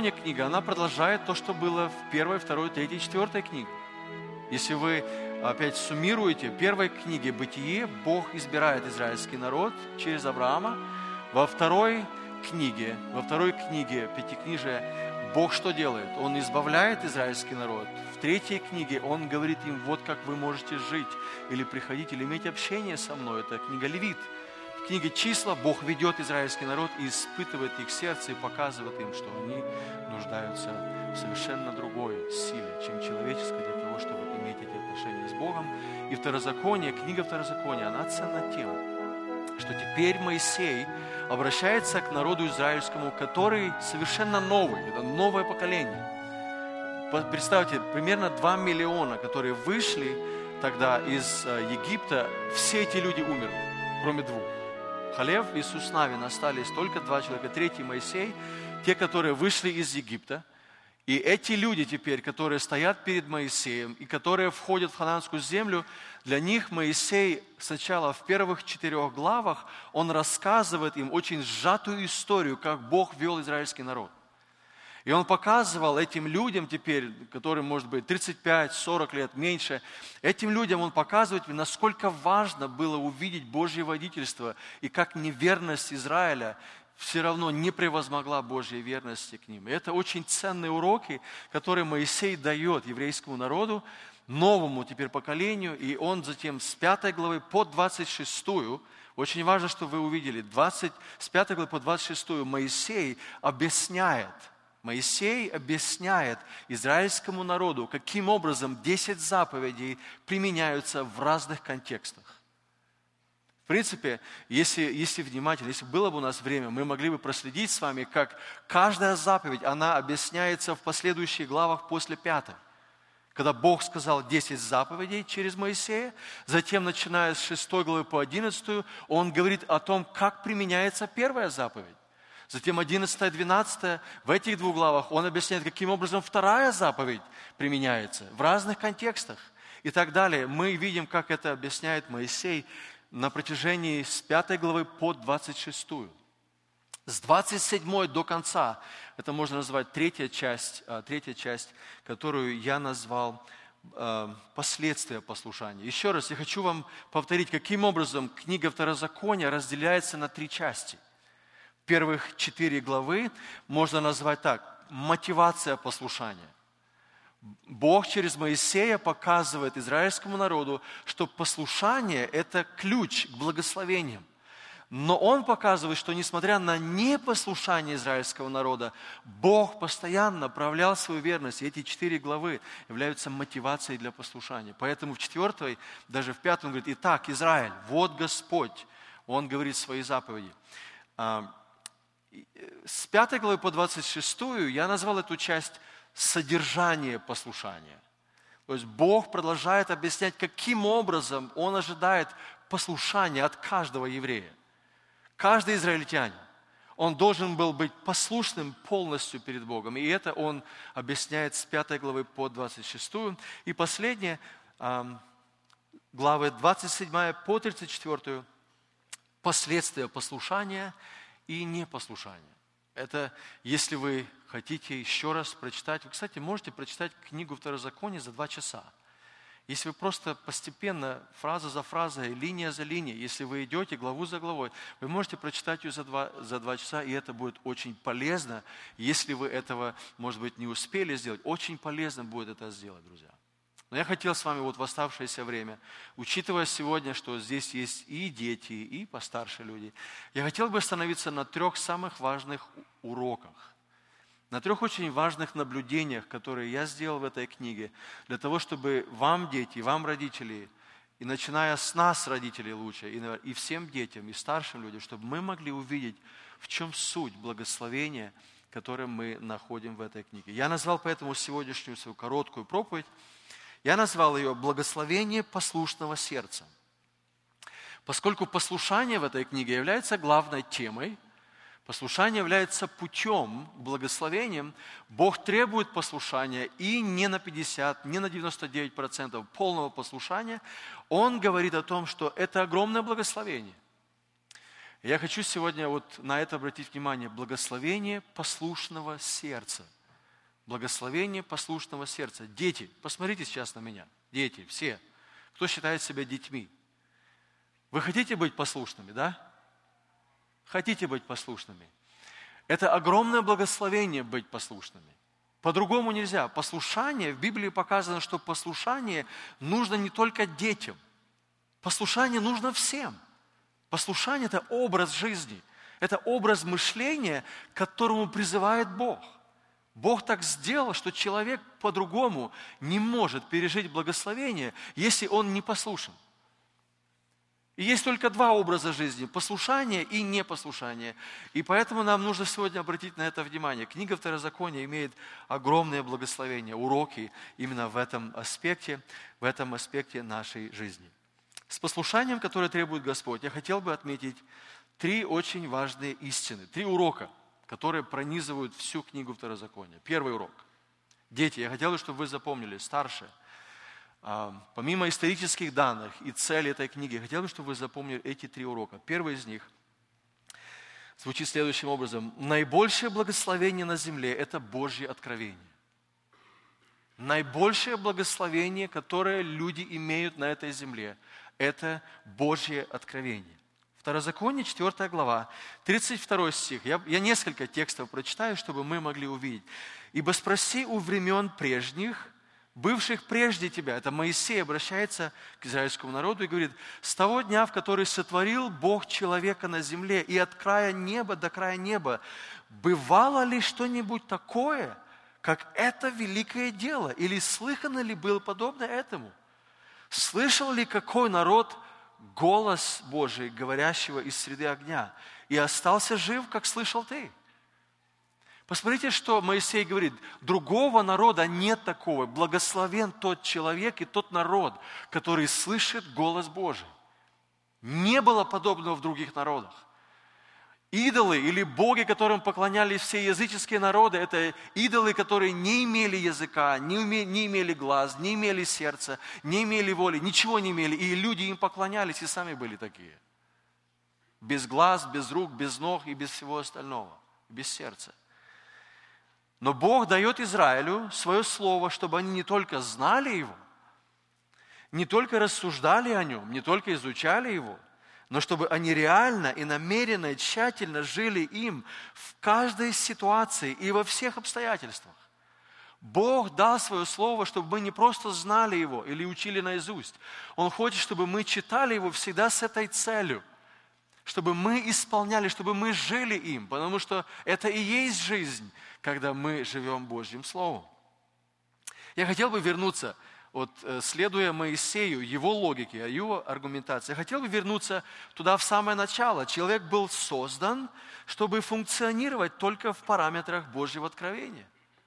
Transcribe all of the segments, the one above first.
Второзаконие книга, она продолжает то, что было в 1, 2, 3, 4 книге. Если вы опять суммируете, в первой книге «Бытие» Бог избирает израильский народ через Авраама. Во второй книге Пятикнижия, Бог что делает? Он избавляет израильский народ. В третьей книге Он говорит им, вот как вы можете жить, или приходить, или иметь общение со мной. Это книга Левит. В книге Числа Бог ведет израильский народ и испытывает их сердце и показывает им, что они нуждаются в совершенно другой силе, чем человеческая, для того, чтобы иметь эти отношения с Богом. И книга Второзакония, она ценна тем, что теперь Моисей обращается к народу израильскому, который совершенно новый, это новое поколение. Представьте, примерно 2 миллиона, которые вышли тогда из Египта, все эти люди умерли, кроме 2. Халев и Суснавин остались только 2 человека, 3 Моисей, те, которые вышли из Египта. И эти люди теперь, которые стоят перед Моисеем и которые входят в ханаанскую землю, для них Моисей сначала в первых 4 главах, он рассказывает им очень сжатую историю, как Бог вел израильский народ. И он показывал этим людям теперь, которым может быть 35-40 лет меньше, этим людям он показывает, насколько важно было увидеть Божье водительство и как неверность Израиля все равно не превозмогла Божьей верности к ним. И это очень ценные уроки, которые Моисей дает еврейскому народу, новому теперь поколению, и он затем с 5 главы по 26, очень важно, что вы увидели, с 5 главы по 26 Моисей объясняет израильскому народу, каким образом 10 заповедей применяются в разных контекстах. В принципе, если внимательно, если было бы у нас время, мы могли бы проследить с вами, как каждая заповедь, она объясняется в последующих главах после 5. Когда Бог сказал 10 заповедей через Моисея, затем, начиная с 6 главы по 11, Он говорит о том, как применяется первая заповедь. Затем 11-12, в этих 2 главах Он объясняет, каким образом вторая заповедь применяется в разных контекстах и так далее. Мы видим, как это объясняет Моисей на протяжении с 5 главы по 26. С 27 до конца, это можно назвать третья часть, которую я назвал последствия послушания. Еще раз, я хочу вам повторить, каким образом книга Второзакония разделяется на 3 части. Первых 4 главы можно назвать так: мотивация послушания. Бог через Моисея показывает израильскому народу, что послушание – это ключ к благословениям. Но Он показывает, что несмотря на непослушание израильского народа, Бог постоянно проявлял свою верность. И эти 4 главы являются мотивацией для послушания. Поэтому в 4, даже в 5 Он говорит: «Итак, Израиль, вот Господь». Он говорит свои заповеди. С 5 главы по 26 я назвал эту часть «содержание послушания». То есть Бог продолжает объяснять, каким образом Он ожидает послушания от каждого еврея. Каждый израильтянин, он должен был быть послушным полностью перед Богом. И это Он объясняет с 5 главы по 26. И последние главы 27 по 34, последствия послушания и непослушания. Это, если вы хотите еще раз прочитать, вы, кстати, можете прочитать книгу Второзакония за 2 часа. Если вы просто постепенно, фраза за фразой, линия за линией, если вы идете главу за главой, вы можете прочитать ее за 2 часа, и это будет очень полезно. Если вы этого, может быть, не успели сделать, очень полезно будет это сделать, друзья. Но я хотел с вами вот в оставшееся время, учитывая сегодня, что здесь есть и дети, и постарше люди, я хотел бы остановиться на 3 самых важных уроках, на 3 очень важных наблюдениях, которые я сделал в этой книге, для того, чтобы вам, дети, вам, родители, и начиная с нас, родителей лучше, и всем детям, и старшим людям, чтобы мы могли увидеть, в чем суть благословения, которое мы находим в этой книге. Я назвал поэтому сегодняшнюю свою короткую проповедь, я назвал ее «Благословение послушного сердца». Поскольку послушание в этой книге является главной темой, послушание является путем к благословениям, Бог требует послушания и не на 50, не на 99% полного послушания. Он говорит о том, что это огромное благословение. И я хочу сегодня вот на это обратить внимание. Благословение послушного сердца. Благословение послушного сердца. Дети, посмотрите сейчас на меня. Дети, все, кто считает себя детьми. Вы хотите быть послушными, да? Хотите быть послушными. Это огромное благословение быть послушными. По-другому нельзя. Послушание, в Библии показано, что послушание нужно не только детям. Послушание нужно всем. Послушание – это образ жизни. Это образ мышления, к которому призывает Бог. Бог так сделал, что человек по-другому не может пережить благословение, если он не послушен. И есть только два образа жизни – послушание и непослушание. И поэтому нам нужно сегодня обратить на это внимание. Книга Второзакония имеет огромное благословение, уроки именно в этом аспекте нашей жизни. С послушанием, которое требует Господь, я хотел бы отметить 3 очень важные истины, 3 урока, которые пронизывают всю книгу Второзакония. Первый урок. Дети, я хотел бы, чтобы вы запомнили, старшие. Помимо исторических данных и цели этой книги, я хотел бы, чтобы вы запомнили эти 3 урока. Первый из них звучит следующим образом. Наибольшее благословение на земле – это Божье откровение. Наибольшее благословение, которое люди имеют на этой земле – это Божье откровение. Второзаконие, 4 глава, 32 стих. Я несколько текстов прочитаю, чтобы мы могли увидеть. «Ибо спроси у времен прежних, бывших прежде тебя». Это Моисей обращается к израильскому народу и говорит: «С того дня, в который сотворил Бог человека на земле, и от края неба до края неба, бывало ли что-нибудь такое, как это великое дело? Или слыхано ли было подобно этому? Слышал ли какой народ голос Божий, говорящего из среды огня, и остался жив, как слышал ты?» Посмотрите, что Моисей говорит. Другого народа нет такого. Благословен тот человек и тот народ, который слышит голос Божий. Не было подобного в других народах. Идолы или боги, которым поклонялись все языческие народы, это идолы, которые не имели языка, не имели глаз, не имели сердца, не имели воли, ничего не имели. И люди им поклонялись, и сами были такие. Без глаз, без рук, без ног и без всего остального, без сердца. Но Бог дает Израилю свое слово, чтобы они не только знали его, не только рассуждали о нем, не только изучали его, но чтобы они реально и намеренно и тщательно жили им в каждой ситуации и во всех обстоятельствах. Бог дал свое слово, чтобы мы не просто знали его или учили наизусть. Он хочет, чтобы мы читали его всегда с этой целью, чтобы мы исполняли, чтобы мы жили им, потому что это и есть жизнь, когда мы живем Божьим Словом. Я хотел бы вернуться, следуя Моисею, его логике, его аргументации, я хотел бы вернуться туда в самое начало. Человек был создан, чтобы функционировать только в параметрах Божьего откровения,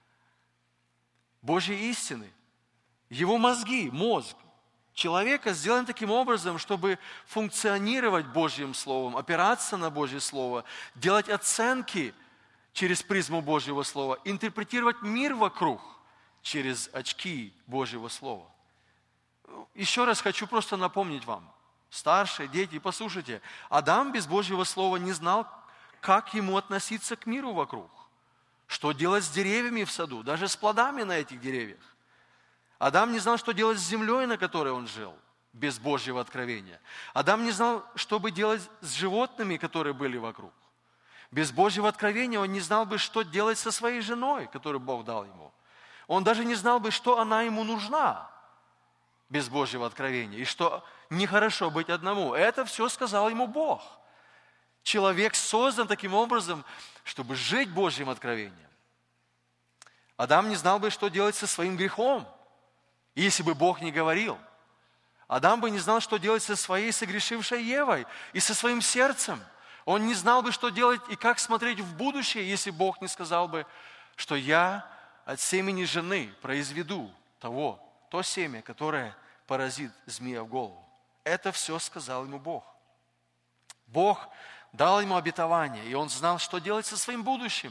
Божьей истины. Его мозги, мозг человека сделан таким образом, чтобы функционировать Божьим Словом, опираться на Божье Слово, делать оценки через призму Божьего Слова, интерпретировать мир вокруг через очки Божьего Слова. Еще раз хочу просто напомнить вам, старшие, дети, послушайте, Адам без Божьего Слова не знал, как ему относиться к миру вокруг, что делать с деревьями в саду, даже с плодами на этих деревьях. Адам не знал, что делать с землей, на которой он жил, без Божьего откровения. Адам не знал, что бы делать с животными, которые были вокруг. Без Божьего откровения он не знал бы, что делать со своей женой, которую Бог дал ему. Он даже не знал бы, что она ему нужна без Божьего откровения, и что нехорошо быть одному. Это все сказал ему Бог. Человек создан таким образом, чтобы жить Божьим откровением. Адам не знал бы, что делать со своим грехом, если бы Бог не говорил. Адам бы не знал, что делать со своей согрешившей Евой и со своим сердцем. Он не знал бы, что делать и как смотреть в будущее, если Бог не сказал бы, что я от семени жены произведу то семя, которое поразит змея в голову. Это все сказал ему Бог. Бог дал ему обетование, и он знал, что делать со своим будущим.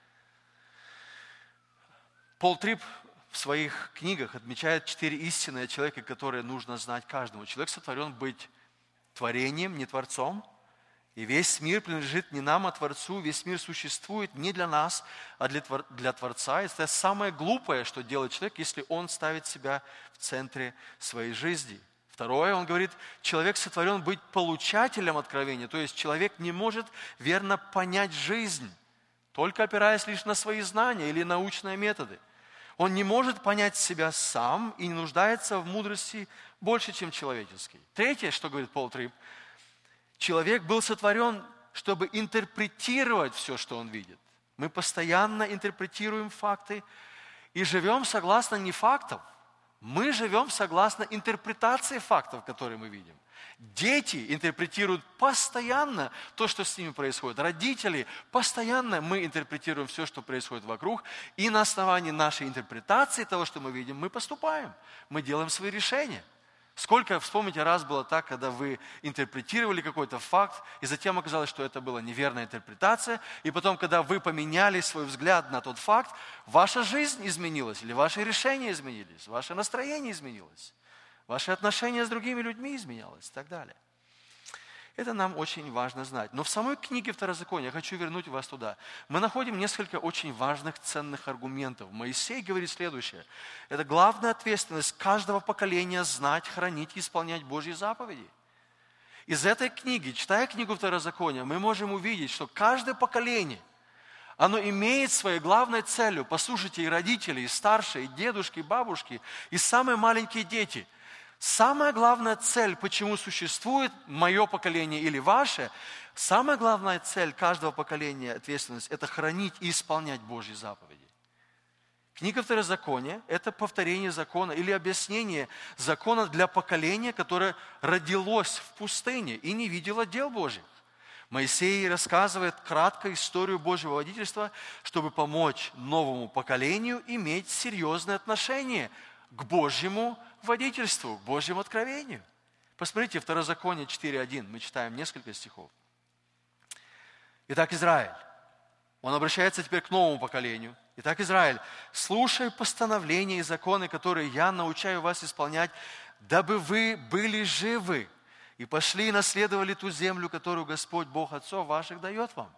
Пол Трипп в своих книгах отмечает 4 истины о человеке, которые нужно знать каждому. Человек сотворен быть творением, не творцом. И весь мир принадлежит не нам, а Творцу. Весь мир существует не для нас, а для Творца. И это самое глупое, что делает человек, если он ставит себя в центре своей жизни. Второе, он говорит, человек сотворен быть получателем откровения. То есть человек не может верно понять жизнь, только опираясь лишь на свои знания или научные методы. Он не может понять себя сам и не нуждается в мудрости больше, чем человеческий. Третье, что говорит Пол Триб, человек был сотворен, чтобы интерпретировать все, что он видит. Мы постоянно интерпретируем факты и живем согласно не фактам. Мы живем согласно интерпретации фактов, которые мы видим. Дети интерпретируют постоянно то, что с ними происходит. Родители постоянно мы интерпретируем все, что происходит вокруг. И на основании нашей интерпретации того, что мы видим, мы поступаем. Мы делаем свои решения. Сколько, вспомните, раз было так, когда вы интерпретировали какой-то факт, и затем оказалось, что это была неверная интерпретация, и потом, когда вы поменяли свой взгляд на тот факт, ваша жизнь изменилась, или ваши решения изменились, ваше настроение изменилось, ваши отношения с другими людьми изменялось и так далее. Это нам очень важно знать. Но в самой книге Второзакония, я хочу вернуть вас туда, мы находим несколько очень важных, ценных аргументов. Моисей говорит следующее. Это главная ответственность каждого поколения знать, хранить и исполнять Божьи заповеди. Из этой книги, читая книгу Второзакония, мы можем увидеть, что каждое поколение, оно имеет своей главной целью, послушайте, и родители, и старшие, и дедушки, и бабушки, и самые маленькие дети – самая главная цель, почему существует мое поколение или ваше, самая главная цель каждого поколения, ответственность, это хранить и исполнять Божьи заповеди. Книга Второзакония – это повторение закона или объяснение закона для поколения, которое родилось в пустыне и не видело дел Божьих. Моисей рассказывает кратко историю Божьего водительства, чтобы помочь новому поколению иметь серьезное отношение к Божьему водительству, к Божьему откровению. Посмотрите, Второзаконие 4.1, мы читаем несколько стихов. Итак, Израиль, он обращается теперь к новому поколению. Итак, Израиль, слушай постановления и законы, которые я научаю вас исполнять, дабы вы были живы и пошли и наследовали ту землю, которую Господь, Бог отцов ваших, дает вам.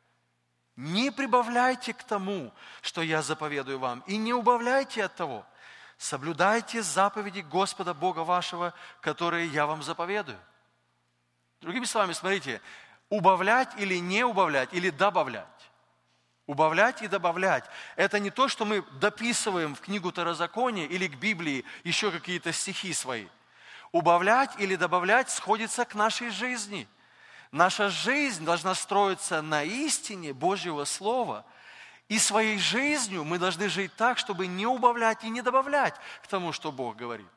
Не прибавляйте к тому, что я заповедую вам, и не убавляйте от того. Соблюдайте заповеди Господа Бога вашего, которые я вам заповедую. Другими словами, смотрите, убавлять или не убавлять, или добавлять. Убавлять и добавлять – это не то, что мы дописываем в книгу Второзакония или к Библии еще какие-то стихи свои. Убавлять или добавлять сходится к нашей жизни. Наша жизнь должна строиться на истине Божьего Слова. И своей жизнью мы должны жить так, чтобы не убавлять и не добавлять к тому, что Бог говорит.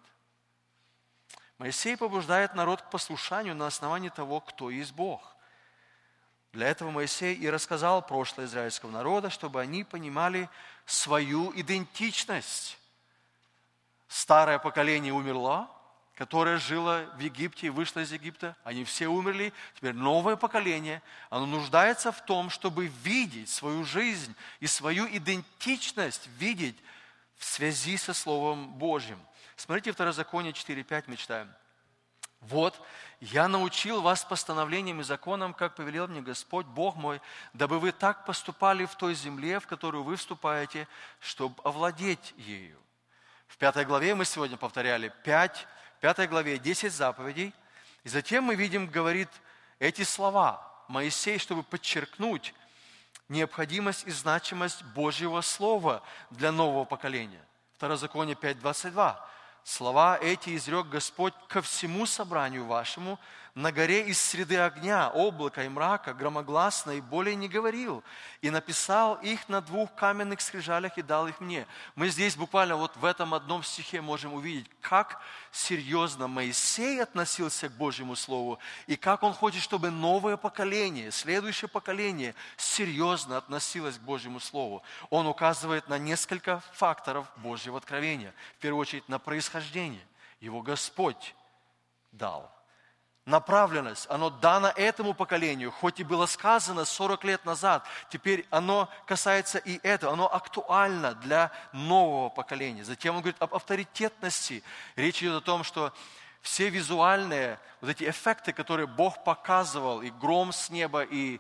Моисей побуждает народ к послушанию на основании того, кто есть Бог. Для этого Моисей и рассказал прошлое израильского народа, чтобы они понимали свою идентичность. Старое поколение умерло, которое жило в Египте и вышло из Египта, они все умерли. Теперь новое поколение, оно нуждается в том, чтобы видеть свою жизнь и свою идентичность, видеть в связи со Словом Божьим. Смотрите, Второзаконие 4.5 мы читаем. «Вот, я научил вас постановлениям и законам, как повелел мне Господь, Бог мой, дабы вы так поступали в той земле, в которую вы вступаете, чтобы овладеть ею». В 5 главе мы сегодня повторяли 5 главе 10 заповедей. И затем мы видим, говорит эти слова Моисей, чтобы подчеркнуть необходимость и значимость Божьего Слова для нового поколения. Второзаконие 5.22. Слова эти изрек Господь ко всему собранию вашему на горе из среды огня, облака и мрака, громогласно, и более не говорил. И написал их на 2 каменных скрижалях и дал их мне. Мы здесь буквально вот в этом одном стихе можем увидеть, как серьезно Моисей относился к Божьему Слову, и как он хочет, чтобы новое поколение, следующее поколение серьезно относилось к Божьему Слову. Он указывает на несколько факторов Божьего откровения. В первую очередь на происхождение. Его Господь дал. Направленность, оно дано этому поколению, хоть и было сказано 40 лет назад, теперь оно касается и этого, оно актуально для нового поколения. Затем он говорит об авторитетности. Речь идет о том, что все визуальные вот эти эффекты, которые Бог показывал, и гром с неба, и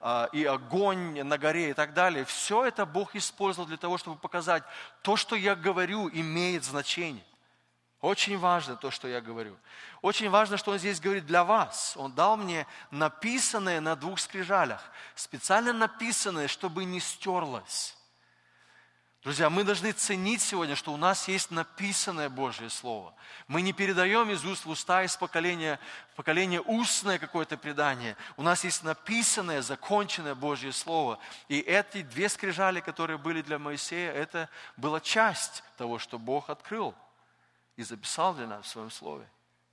огонь на горе и так далее, все это Бог использовал для того, чтобы показать, то, что я говорю, имеет значение. Очень важно то, что я говорю. Очень важно, что Он здесь говорит для вас. Он дал мне написанное на 2 скрижалях, специально написанное, чтобы не стерлось. Друзья, мы должны ценить сегодня, что у нас есть написанное Божье Слово. Мы не передаем из уст в уста, из поколения в поколение устное какое-то предание. У нас есть написанное, законченное Божье Слово. И эти 2 скрижали, которые были для Моисея, это была часть того, что Бог открыл и записал для нас в Своем Слове.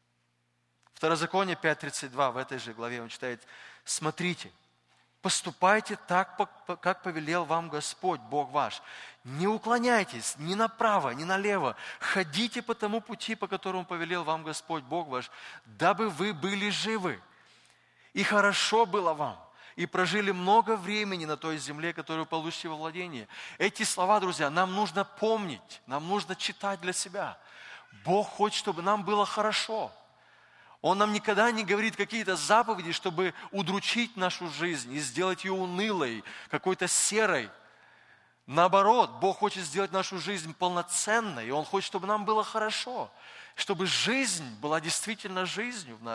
Второзаконие 5:32, в этой же главе он читает: «Смотрите, поступайте так, как повелел вам Господь, Бог ваш. Не уклоняйтесь ни направо, ни налево. Ходите по тому пути, по которому повелел вам Господь, Бог ваш, дабы вы были живы. И хорошо было вам, и прожили много времени на той земле, которую получите во владение». Эти слова, друзья, нам нужно помнить, нам нужно читать для себя. Бог хочет, чтобы нам было хорошо. Он нам никогда не говорит какие-то заповеди, чтобы удручить нашу жизнь и сделать ее унылой, какой-то серой. Наоборот, Бог хочет сделать нашу жизнь полноценной, и Он хочет, чтобы нам было хорошо, чтобы жизнь была действительно жизнью в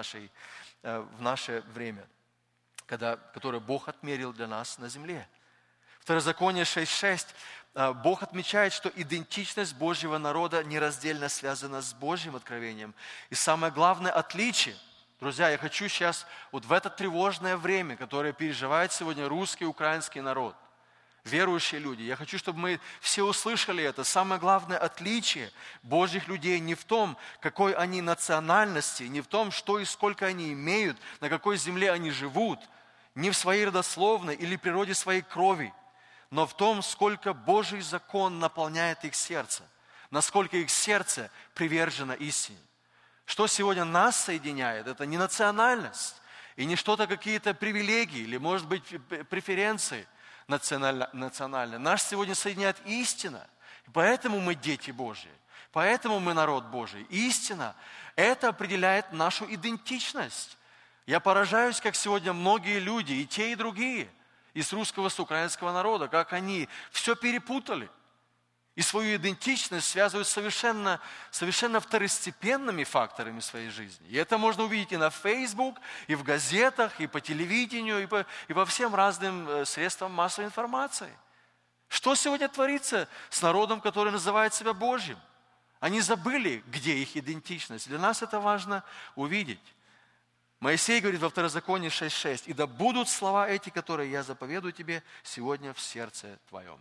наше время, которое Бог отмерил для нас на земле. Второзаконие 6:6. Бог отмечает, что идентичность Божьего народа нераздельно связана с Божьим откровением. И самое главное отличие, друзья, я хочу сейчас, вот в это тревожное время, которое переживает сегодня русский и украинский народ, верующие люди, я хочу, чтобы мы все услышали это. Самое главное отличие Божьих людей не в том, какой они национальности, не в том, что и сколько они имеют, на какой земле они живут, не в своей родословной или природе своей крови, но в том, сколько Божий закон наполняет их сердце, насколько их сердце привержено истине. Что сегодня нас соединяет, это не национальность, и не что-то, какие-то привилегии, или, может быть, преференции национальные. Нас сегодня соединяет истина, и поэтому мы дети Божьи, поэтому мы народ Божий. Истина, это определяет нашу идентичность. Я поражаюсь, как сегодня многие люди, и те, и другие, из русского, с украинского народа, как они все перепутали и свою идентичность связывают совершенно второстепенными факторами своей жизни. И это можно увидеть и на Facebook, и в газетах, и по телевидению, и по всем разным средствам массовой информации. Что сегодня творится с народом, который называет себя Божьим? Они забыли, где их идентичность. Для нас это важно увидеть. Моисей говорит во Второзаконии 6:6: «И да будут слова эти, которые я заповедую тебе сегодня в сердце твоем».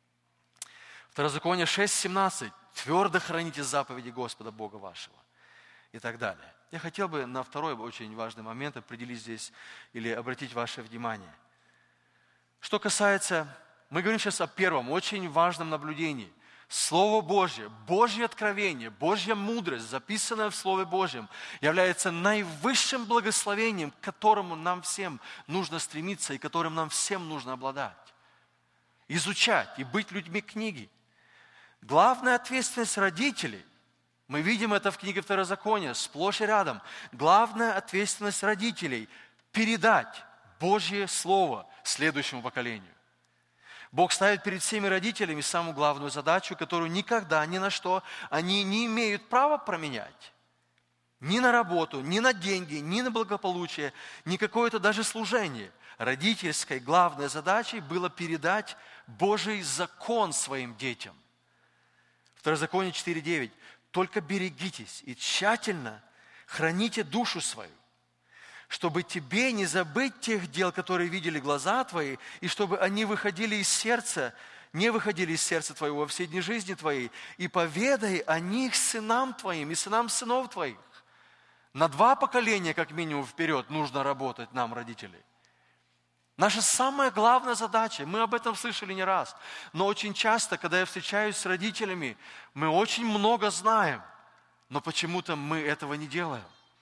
Второзаконие 6:17: «Твердо храните заповеди Господа Бога вашего». И так далее. Я хотел бы на второй очень важный момент определить здесь или обратить ваше внимание. Что касается, мы говорим сейчас о первом, очень важном наблюдении. Слово Божье, Божье откровение, Божья мудрость, записанная в Слове Божьем, является наивысшим благословением, к которому нам всем нужно стремиться и которым нам всем нужно обладать. Изучать и быть людьми книги. Главная ответственность родителей, мы видим это в книге Второзакония, сплошь и рядом. Главная ответственность родителей – передать Божье Слово следующему поколению. Бог ставит перед всеми родителями самую главную задачу, которую никогда, ни на что они не имеют права променять. Ни на работу, ни на деньги, ни на благополучие, ни какое-то даже служение. Родительской главной задачей было передать Божий закон своим детям. Второзаконие 4:9. «Только берегитесь и тщательно храните душу свою, чтобы тебе не забыть тех дел, которые видели глаза твои, и чтобы они не выходили из сердца твоего во все дни жизни твоей, и поведай о них сынам твоим и сынам сынов твоих». На 2 поколения, как минимум, вперед нужно работать нам, родителей. Наша самая главная задача, мы об этом слышали не раз, но очень часто, когда я встречаюсь с родителями, мы очень много знаем, но почему-то мы этого не делаем.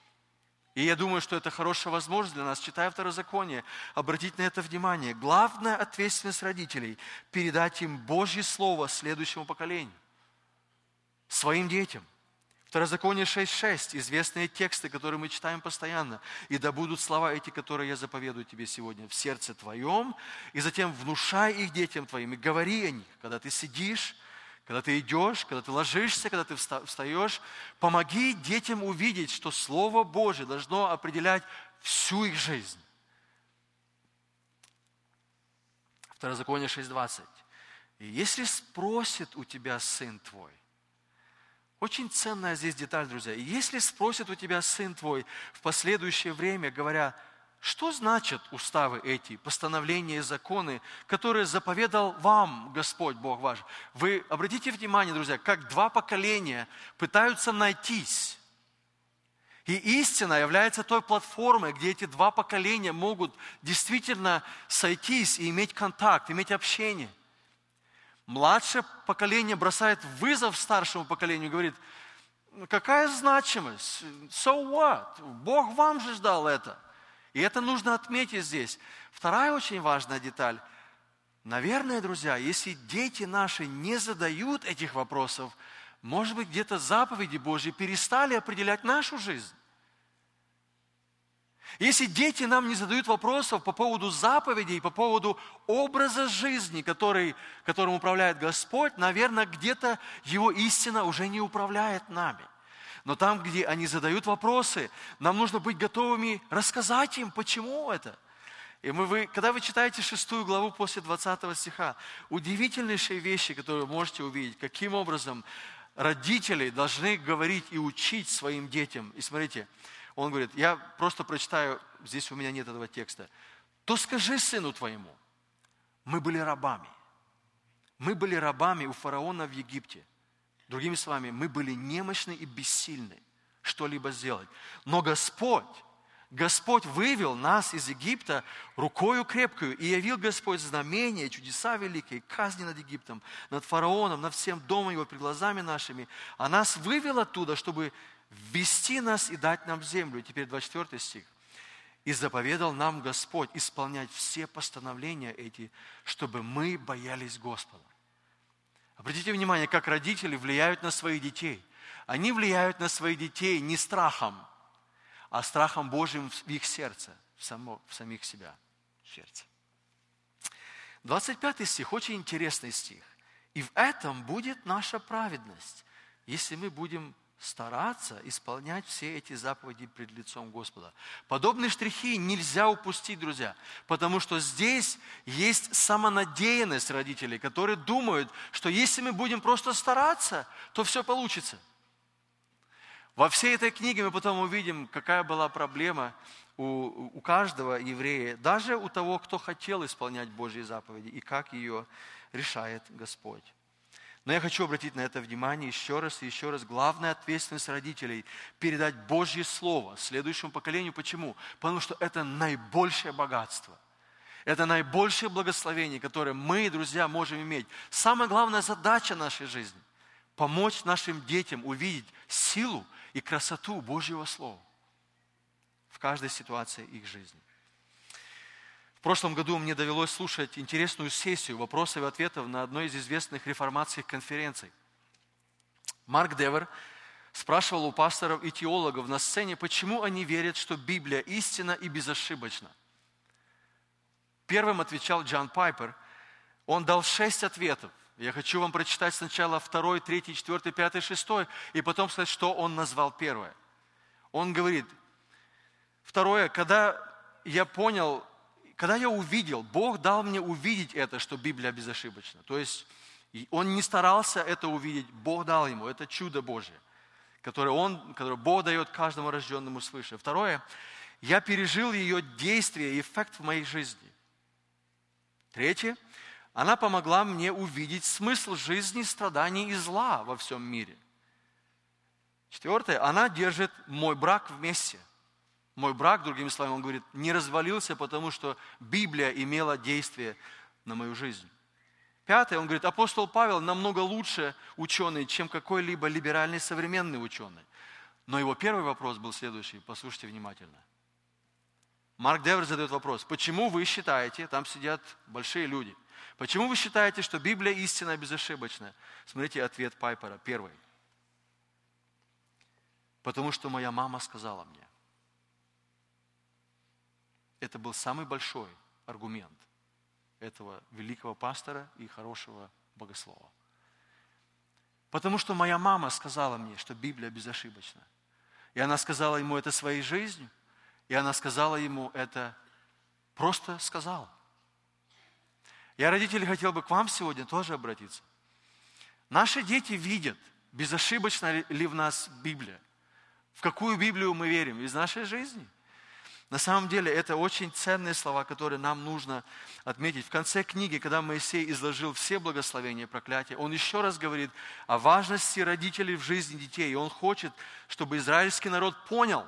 И я думаю, что это хорошая возможность для нас, читая Второзаконие, обратить на это внимание. Главная ответственность родителей – передать им Божье Слово следующему поколению, своим детям. Второзаконие 6:6, известные тексты, которые мы читаем постоянно. «И да будут слова эти, которые я заповедую тебе сегодня в сердце твоем, и затем внушай их детям твоим, и говори о них, когда ты сидишь, когда ты идешь, когда ты ложишься, когда ты встаешь. Помоги детям увидеть, что Слово Божие должно определять всю их жизнь». Второзаконие 6:20. «И если спросит у тебя сын твой». Очень ценная здесь деталь, друзья. «И если спросит у тебя сын твой в последующее время, говоря, что значат уставы эти, постановления и законы, которые заповедал вам Господь Бог ваш?» Вы обратите внимание, друзья, как два поколения пытаются найтись. И истина является той платформой, где эти два поколения могут действительно сойтись и иметь контакт, иметь общение. Младшее поколение бросает вызов старшему поколению, говорит: какая значимость? So what? Бог вам же ждал это. И это нужно отметить здесь. Вторая очень важная деталь. Наверное, друзья, если дети наши не задают этих вопросов, может быть, где-то заповеди Божьи перестали определять нашу жизнь. Если дети нам не задают вопросов по поводу заповедей, по поводу образа жизни, которым управляет Господь, наверное, где-то Его истина уже не управляет нами. Но там, где они задают вопросы, нам нужно быть готовыми рассказать им, почему это. И когда вы читаете 6 главу после 20 стиха, удивительнейшие вещи, которые вы можете увидеть, каким образом родители должны говорить и учить своим детям. И смотрите, он говорит, я просто прочитаю, здесь у меня нет этого текста. «То скажи сыну твоему, мы были рабами. Мы были рабами у фараона в Египте. Другими словами, мы были немощны и бессильны что-либо сделать. Но Господь вывел нас из Египта рукою крепкою, и явил Господь знамения, чудеса великие, казни над Египтом, над фараоном, над всем домом его, пред глазами нашими. А нас вывел оттуда, чтобы ввести нас и дать нам землю». И теперь 24 стих. «И заповедал нам Господь исполнять все постановления эти, чтобы мы боялись Господа». Обратите внимание, как родители влияют на своих детей. Они влияют на своих детей не страхом, а страхом Божьим в их сердце, в самих себя, в сердце. 25 стих, очень интересный стих. «И в этом будет наша праведность, если мы будем стараться исполнять все эти заповеди пред лицом Господа». Подобные штрихи нельзя упустить, друзья, потому что здесь есть самонадеянность родителей, которые думают, что если мы будем просто стараться, то все получится. Во всей этой книге мы потом увидим, какая была проблема у каждого еврея, даже у того, кто хотел исполнять Божьи заповеди, и как ее решает Господь. Но я хочу обратить на это внимание еще раз и еще раз. Главная ответственность родителей – передать Божье Слово следующему поколению. Почему? Потому что это наибольшее богатство. Это наибольшее благословение, которое мы, друзья, можем иметь. Самая главная задача нашей жизни – помочь нашим детям увидеть силу и красоту Божьего Слова в каждой ситуации их жизни. В прошлом году мне довелось слушать интересную сессию вопросов и ответов на одной из известных реформатских конференций. Марк Девер спрашивал у пасторов и теологов на сцене, почему они верят, что Библия истинна и безошибочна. Первым отвечал Джон Пайпер. Он дал 6 ответов. Я хочу вам прочитать сначала 2, 3, 4, 5, 6, и потом сказать, что он назвал первое. Он говорит, второе, когда я увидел, Бог дал мне увидеть это, что Библия безошибочна. То есть он не старался это увидеть, Бог дал ему, это чудо Божие, которое Бог дает каждому рожденному свыше. Второе, я пережил ее действие и эффект в моей жизни. Третье, она помогла мне увидеть смысл жизни, страданий и зла во всем мире. Четвертое, она держит мой брак вместе. Мой брак, другими словами, он говорит, не развалился, потому что Библия имела действие на мою жизнь. Пятое, он говорит, апостол Павел намного лучше ученый, чем какой-либо либеральный современный ученый. Но его первый вопрос был следующий, послушайте внимательно. Марк Девер задает вопрос, почему вы считаете, там сидят большие люди, почему вы считаете, что Библия истинна и безошибочна? Смотрите ответ Пайпера, первый. потому что моя мама сказала мне. Это был самый большой аргумент этого великого пастора и хорошего богослова. Потому что моя мама сказала мне, что Библия безошибочна. И она сказала ему это своей жизнью, и она сказала ему это, просто сказала. Я, родители, хотел бы к вам сегодня тоже обратиться. Наши дети видят, безошибочна ли в нас Библия. В какую Библию мы верим из нашей жизни. На самом деле, это очень ценные слова, которые нам нужно отметить. В конце книги, когда Моисей изложил все благословения и проклятия, он еще раз говорит о важности родителей в жизни детей. И он хочет, чтобы израильский народ понял,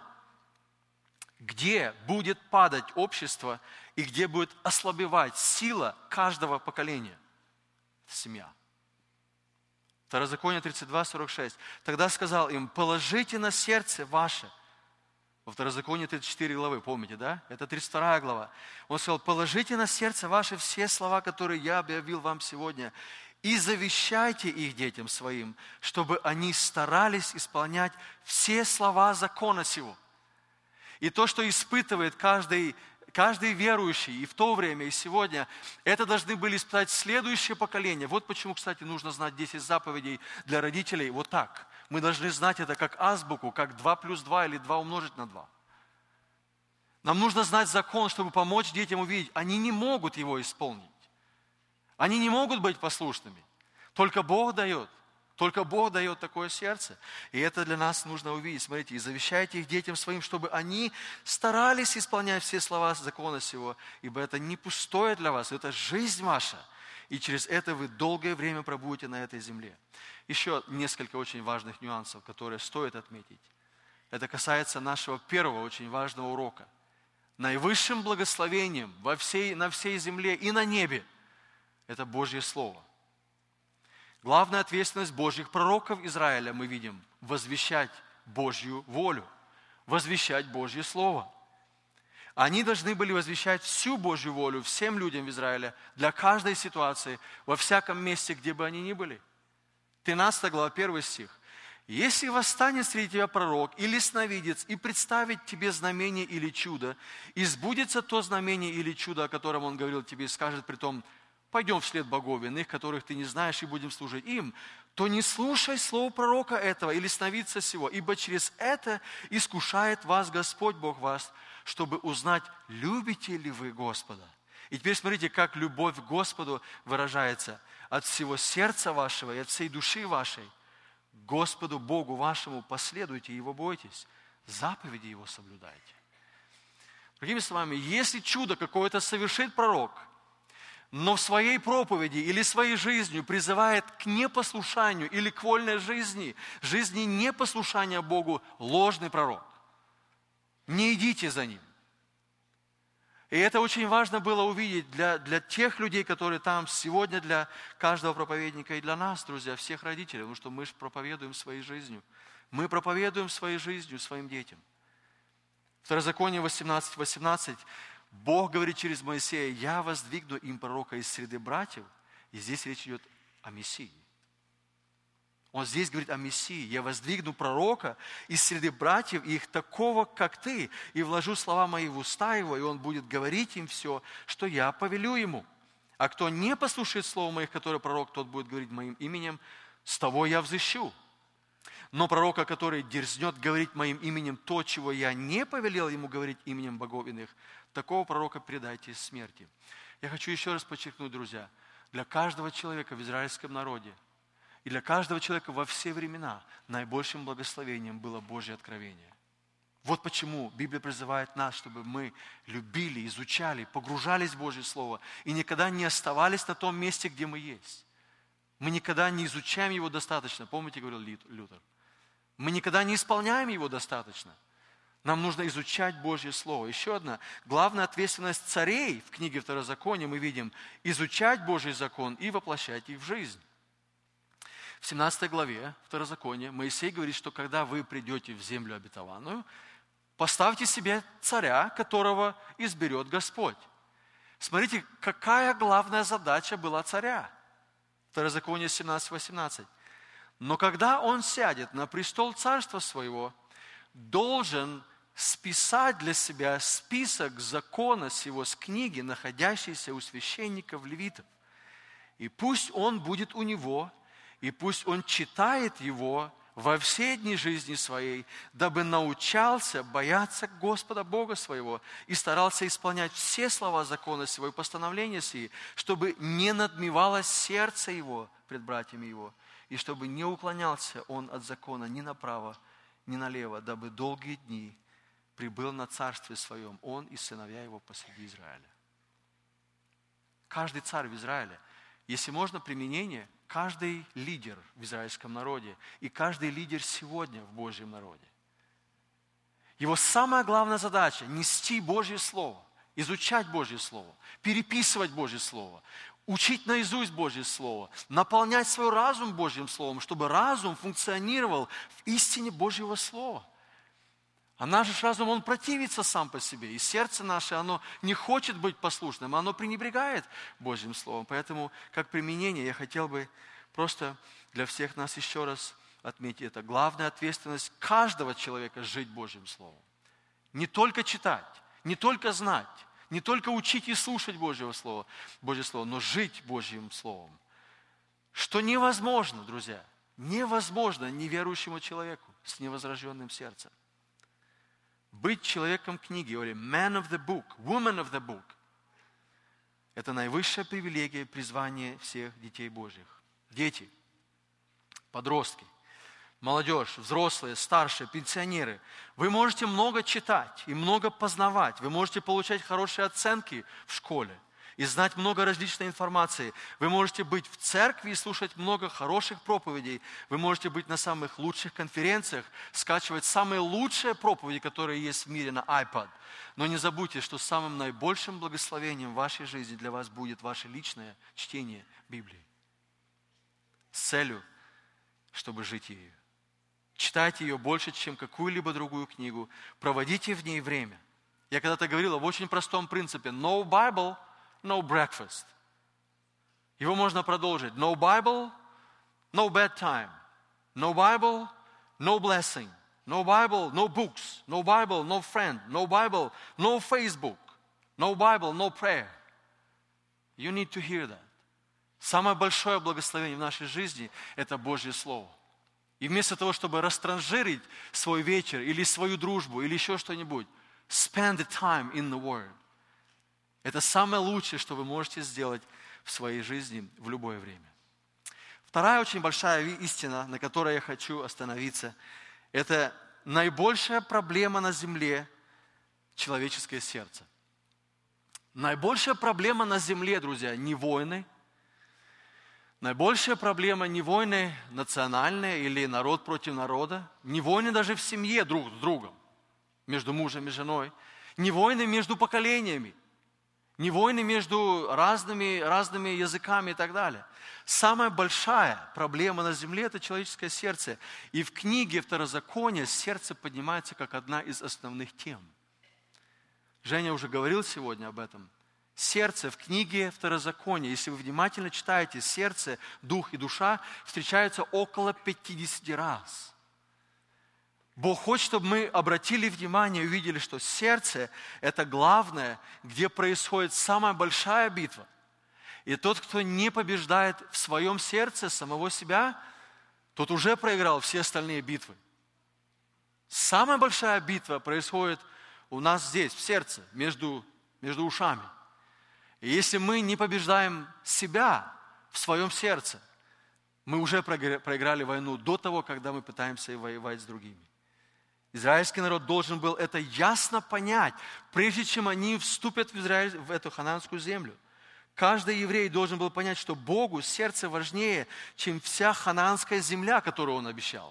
где будет падать общество и где будет ослабевать сила каждого поколения. Семья. Второзаконие 32:46. Тогда сказал им: положите на сердце ваше. Во Второзаконии 34 главы, помните, да? Это 32 глава. Он сказал: положите на сердце ваше все слова, которые я объявил вам сегодня, и завещайте их детям своим, чтобы они старались исполнять все слова закона сего. И то, что испытывает каждый верующий и в то время, и сегодня, это должны были испытать следующее поколение. Вот почему, кстати, нужно знать 10 заповедей для родителей вот так. Мы должны знать это как азбуку, как 2 плюс 2 или 2 умножить на 2. Нам нужно знать закон, чтобы помочь детям увидеть. Они не могут его исполнить. Они не могут быть послушными. Только Бог дает. Только Бог дает такое сердце. И это для нас нужно увидеть. Смотрите, и завещайте их детям своим, чтобы они старались исполнять все слова закона сего, ибо это не пустое для вас, это жизнь ваша. И через это вы долгое время пробудете на этой земле. Еще несколько очень важных нюансов, которые стоит отметить. Это касается нашего первого очень важного урока. Наивысшим благословением на всей земле и на небе – это Божье Слово. Главная ответственность Божьих пророков Израиля мы видим – возвещать Божью волю, возвещать Божье Слово. Они должны были возвещать всю Божью волю всем людям в Израиле, для каждой ситуации, во всяком месте, где бы они ни были. 13 глава, 1 стих. «Если восстанет среди тебя пророк или сновидец и представит тебе знамение или чудо, и сбудется то знамение или чудо, о котором он говорил тебе, и скажет при том: пойдем вслед богов иных, которых ты не знаешь, и будем служить им, то не слушай слов пророка этого или сновидца сего, ибо через это искушает вас Господь Бог вас, чтобы узнать, любите ли вы Господа». И теперь смотрите, как любовь к Господу выражается. От всего сердца вашего и от всей души вашей Господу Богу вашему последуйте, Его бойтесь, заповеди Его соблюдайте. Другими словами, если чудо какое-то совершит пророк, но в своей проповеди или своей жизнью призывает к непослушанию или к вольной жизни непослушания Богу, ложный пророк. Не идите за ним. И это очень важно было увидеть для тех людей, которые там сегодня, для каждого проповедника и для нас, друзья, всех родителей, потому что мы же проповедуем своей жизнью. Мы проповедуем своей жизнью своим детям. Второзаконие 18:18. Бог говорит через Моисея: «Я воздвигну им пророка из среды братьев». И здесь речь идет о Мессии. Он здесь говорит о Мессии. «Я воздвигну пророка из среды братьев, их такого, как ты, и вложу слова мои в уста его, и он будет говорить им все, что я повелю ему. А кто не послушает слов моих, которые пророк, тот будет говорить моим именем, с того я взыщу. Но пророка, который дерзнет говорить моим именем то, чего я не повелел ему говорить именем богов иных, такого пророка предайте смерти». Я хочу еще раз подчеркнуть, друзья, для каждого человека в израильском народе и для каждого человека во все времена наибольшим благословением было Божье откровение. Вот почему Библия призывает нас, чтобы мы любили, изучали, погружались в Божье Слово и никогда не оставались на том месте, где мы есть. Мы никогда не изучаем его достаточно. Помните, говорил Лютер? Мы никогда не исполняем его достаточно. Нам нужно изучать Божье Слово. Еще одна главная ответственность царей в книге Второзакония мы видим: изучать Божий закон и воплощать их в жизнь. В 17 главе Второзакония Моисей говорит, что когда вы придете в землю обетованную, поставьте себе царя, которого изберет Господь. Смотрите, какая главная задача была царя. Второзаконие 17:18. «Но когда он сядет на престол царства своего, должен списать для себя список закона сего с книги, находящейся у священников левитов. И пусть он будет у него, и пусть он читает его во все дни жизни своей, дабы научался бояться Господа Бога своего и старался исполнять все слова закона сего и постановления сии, чтобы не надмевалось сердце его пред братьями его, и чтобы не уклонялся он от закона ни направо, ни налево, дабы долгие дни прибыл на царстве своем он и сыновья его посреди Израиля. Каждый царь в Израиле, если можно применение, каждый лидер в израильском народе и каждый лидер сегодня в Божьем народе. Его самая главная задача – нести Божье Слово, изучать Божье Слово, переписывать Божье Слово, учить наизусть Божье Слово, наполнять свой разум Божьим Словом, чтобы разум функционировал в истине Божьего Слова. А наш разум, он противится сам по себе. И сердце наше, оно не хочет быть послушным, оно пренебрегает Божьим Словом. Поэтому, как применение, я хотел бы просто для всех нас еще раз отметить это. Главная ответственность каждого человека – жить Божьим Словом. Не только читать, не только знать, не только учить и слушать Божье Слово, но жить Божьим Словом. Что невозможно, друзья, невозможно неверующему человеку с невозрожденным сердцем. Быть человеком книги, или man of the book, woman of the book, это наивысшая привилегия и призвание всех детей Божьих. Дети, подростки, молодежь, взрослые, старшие, пенсионеры. Вы можете много читать и много познавать. Вы можете получать хорошие оценки в школе и знать много различной информации. Вы можете быть в церкви и слушать много хороших проповедей. Вы можете быть на самых лучших конференциях, скачивать самые лучшие проповеди, которые есть в мире на iPad. Но не забудьте, что самым наибольшим благословением в вашей жизни для вас будет ваше личное чтение Библии. С целью, чтобы жить ею. Читайте ее больше, чем какую-либо другую книгу. Проводите в ней время. Я когда-то говорил об очень простом принципе. No Bible, no breakfast. Его можно продолжить. No Bible, no bedtime. No Bible, no blessing. No Bible, no books. No Bible, no friend. No Bible, no Facebook. No Bible, no prayer. You need to hear that. Самое большое благословение в нашей жизни – это Божье Слово. И вместо того, чтобы растранжирить свой вечер или свою дружбу, или еще что-нибудь, spend the time in the Word. Это самое лучшее, что вы можете сделать в своей жизни в любое время. Вторая очень большая истина, на которой я хочу остановиться, это наибольшая проблема на земле – человеческое сердце. Наибольшая проблема на земле, друзья, не войны. Наибольшая проблема не войны национальные или народ против народа, не войны даже в семье друг с другом, между мужем и женой, не войны между поколениями, не войны между разными языками и так далее. Самая большая проблема на земле – это человеческое сердце. И в книге Второзакония сердце поднимается как одна из основных тем. Женя уже говорил сегодня об этом. Сердце в книге Второзакония, если вы внимательно читаете, сердце, дух и душа встречаются около 50 раз. Бог хочет, чтобы мы обратили внимание и увидели, что сердце – это главное, где происходит самая большая битва. И тот, кто не побеждает в своем сердце самого себя, тот уже проиграл все остальные битвы. Самая большая битва происходит у нас здесь, в сердце, между ушами. И если мы не побеждаем себя в своем сердце, мы уже проиграли войну до того, когда мы пытаемся воевать с другими. Израильский народ должен был это ясно понять, прежде чем они вступят в эту ханаанскую землю. Каждый еврей должен был понять, что Богу сердце важнее, чем вся ханаанская земля, которую Он обещал.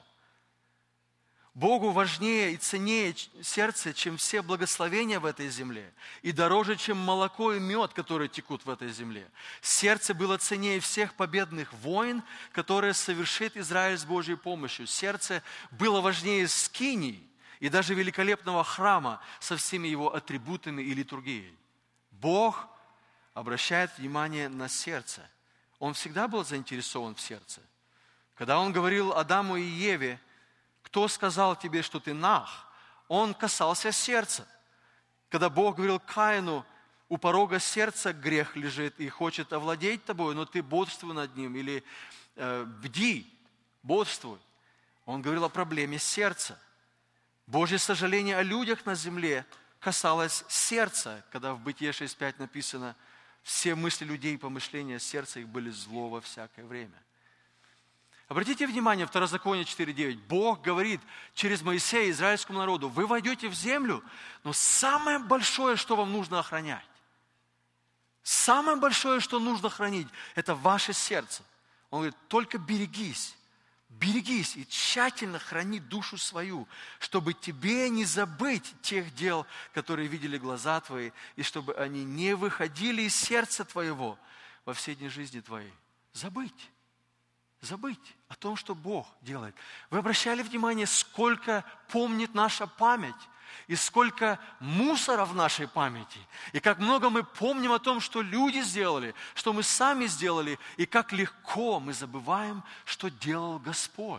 Богу важнее и ценнее сердце, чем все благословения в этой земле, и дороже, чем молоко и мед, которые текут в этой земле. Сердце было ценнее всех победных войн, которые совершит Израиль с Божьей помощью. Сердце было важнее скинии и даже великолепного храма со всеми его атрибутами и литургией. Бог обращает внимание на сердце. Он всегда был заинтересован в сердце. Когда Он говорил Адаму и Еве: «Кто сказал тебе, что ты наг?» он касался сердца. Когда Бог говорил Каину, у порога сердца грех лежит и хочет овладеть тобой, но ты бодрствуй над ним, или бди, бодрствуй. Он говорил о проблеме сердца. Божье сожаление о людях на земле касалось сердца, когда в Бытие 6:5 написано, все мысли людей и помышления сердца их были зло во всякое время. Обратите внимание, Второзаконие 4:9. Бог говорит через Моисея израильскому народу, вы войдете в землю, но самое большое, что вам нужно охранять, самое большое, что нужно хранить, это ваше сердце. Он говорит, только берегись и тщательно храни душу свою, чтобы тебе не забыть тех дел, которые видели глаза твои, и чтобы они не выходили из сердца твоего во все дни жизни твоей. Забыть о том, что Бог делает. Вы обращали внимание, сколько помнит наша память, и сколько мусора в нашей памяти, и как много мы помним о том, что люди сделали, что мы сами сделали, и как легко мы забываем, что делал Господь.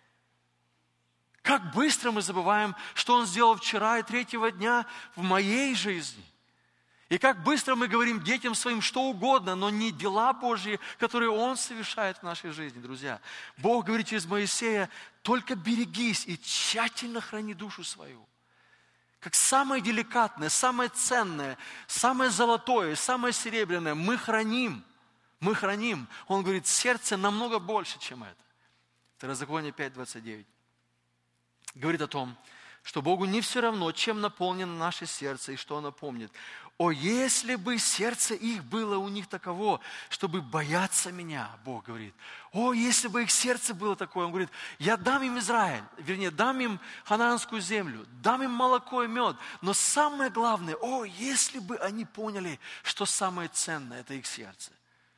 Как быстро мы забываем, что Он сделал вчера и третьего дня в моей жизни. И как быстро мы говорим детям своим что угодно, но не дела Божьи, которые Он совершает в нашей жизни, друзья. Бог говорит через Моисея, только берегись и тщательно храни душу свою. Как самое деликатное, самое ценное, самое золотое, самое серебряное мы храним. Он говорит, сердце намного больше, чем это. Второзаконие 5:29 говорит о том, что Богу не все равно, чем наполнено наше сердце и что оно помнит. О, если бы сердце их было у них таково, чтобы бояться меня, Бог говорит. О, если бы их сердце было такое, Он говорит, я дам им Израиль, дам им ханаанскую землю, дам им молоко и мед. Но самое главное, о, если бы они поняли, что самое ценное – это их сердце.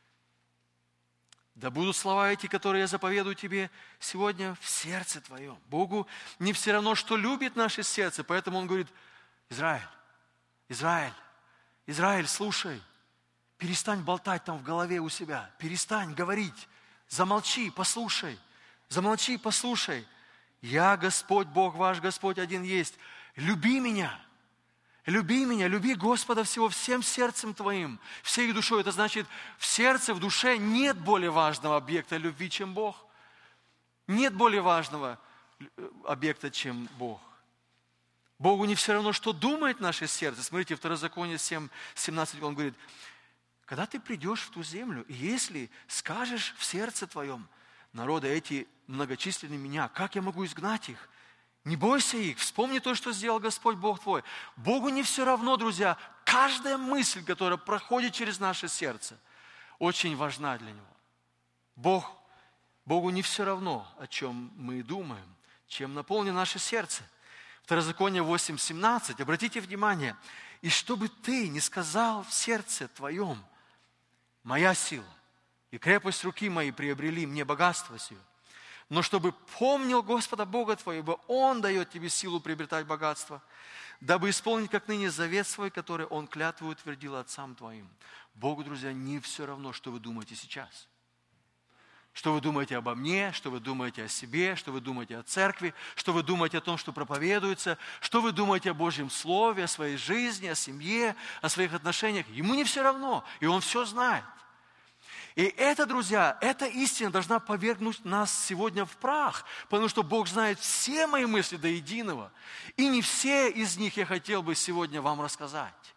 Да будут слова эти, которые я заповедую тебе сегодня в сердце твоем. Богу не все равно, что любит наше сердце, поэтому Он говорит, Израиль, слушай, перестань болтать там в голове у себя, перестань говорить, замолчи, послушай. Я Господь, Бог ваш, Господь один есть. Люби меня, люби Господа всем сердцем твоим, всей душой. Это значит, в сердце, в душе нет более важного объекта любви, чем Бог. Нет более важного объекта, чем Бог. Богу не все равно, что думает наше сердце. Смотрите, Второзаконие 7:17, Он говорит, когда ты придешь в ту землю, и если скажешь в сердце твоем, народы эти многочисленны меня, как я могу изгнать их? Не бойся их, вспомни то, что сделал Господь Бог твой. Богу не все равно, друзья, каждая мысль, которая проходит через наше сердце, очень важна для Него. Богу не все равно, о чем мы думаем, чем наполнено наше сердце. Второзаконие 8:17, обратите внимание, и чтобы ты не сказал в сердце твоем, моя сила и крепость руки моей приобрели мне богатство сие, но чтобы помнил Господа Бога твоего, Он дает тебе силу приобретать богатство, дабы исполнить как ныне завет свой, который Он клятву утвердил отцам твоим. Богу, друзья, не все равно, что вы думаете сейчас. Что вы думаете обо мне, что вы думаете о себе, что вы думаете о церкви, что вы думаете о том, что проповедуется, что вы думаете о Божьем Слове, о своей жизни, о семье, о своих отношениях. Ему не все равно, и Он все знает. И это, друзья, эта истина должна повергнуть нас сегодня в прах, потому что Бог знает все мои мысли до единого, и не все из них я хотел бы сегодня вам рассказать.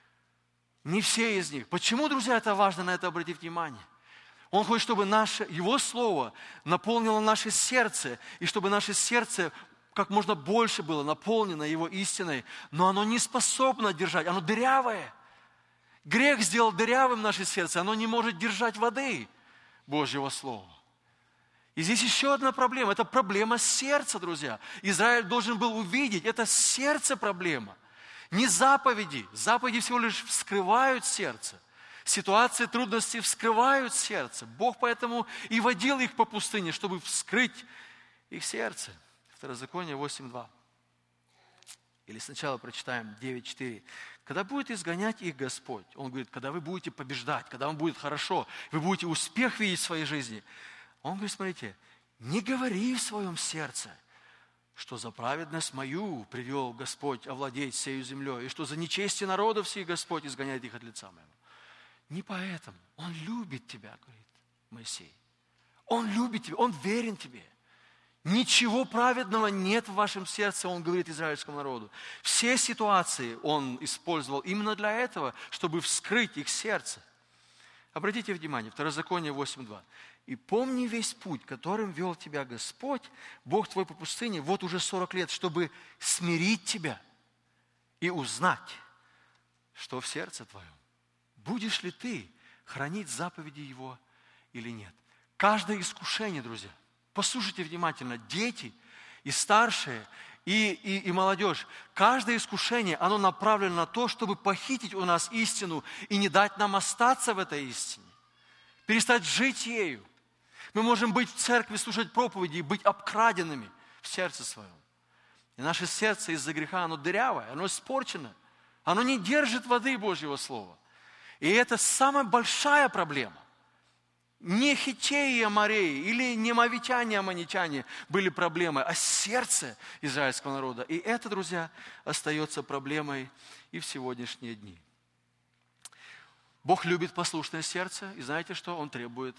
Не все из них. Почему, друзья, это важно на это обратить внимание? Он хочет, чтобы Его Слово наполнило наше сердце, и чтобы наше сердце как можно больше было наполнено Его истиной, но оно не способно держать, оно дырявое. Грех сделал дырявым наше сердце, оно не может держать воды Божьего Слова. И здесь еще одна проблема, это проблема сердца, друзья. Израиль должен был увидеть, это сердце проблема, не заповеди. Заповеди всего лишь вскрывают сердце. Ситуации, трудности вскрывают сердце. Бог поэтому и водил их по пустыне, чтобы вскрыть их сердце. Второзаконие 8:2. Или сначала прочитаем 9:4. Когда будет изгонять их Господь, Он говорит, когда вы будете побеждать, когда вам будет хорошо, вы будете успех видеть в своей жизни. Он говорит, смотрите, не говори в своем сердце, что за праведность мою привел Господь овладеть сею землей, и что за нечестие народов сих Господь изгоняет их от лица моего. Не поэтому. Он любит тебя, говорит Моисей. Он любит тебя, Он верен тебе. Ничего праведного нет в вашем сердце, Он говорит израильскому народу. Все ситуации Он использовал именно для этого, чтобы вскрыть их сердце. Обратите внимание, Второзаконие 8:2. «И помни весь путь, которым вел тебя Господь, Бог твой по пустыне, вот уже 40 лет, чтобы смирить тебя и узнать, что в сердце твоем. Будешь ли ты хранить заповеди Его или нет?» Каждое искушение, друзья, послушайте внимательно, дети и старшие, и молодежь, каждое искушение, оно направлено на то, чтобы похитить у нас истину и не дать нам остаться в этой истине, перестать жить ею. Мы можем быть в церкви, слушать проповеди и быть обкраденными в сердце своем. И наше сердце из-за греха, оно дырявое, оно испорчено, оно не держит воды Божьего Слова. И это самая большая проблема. Не хиттеи и амореи, или не мовитяне и аммонитяне были проблемой, а сердце израильского народа. И это, друзья, остается проблемой и в сегодняшние дни. Бог любит послушное сердце, и знаете что? Он требует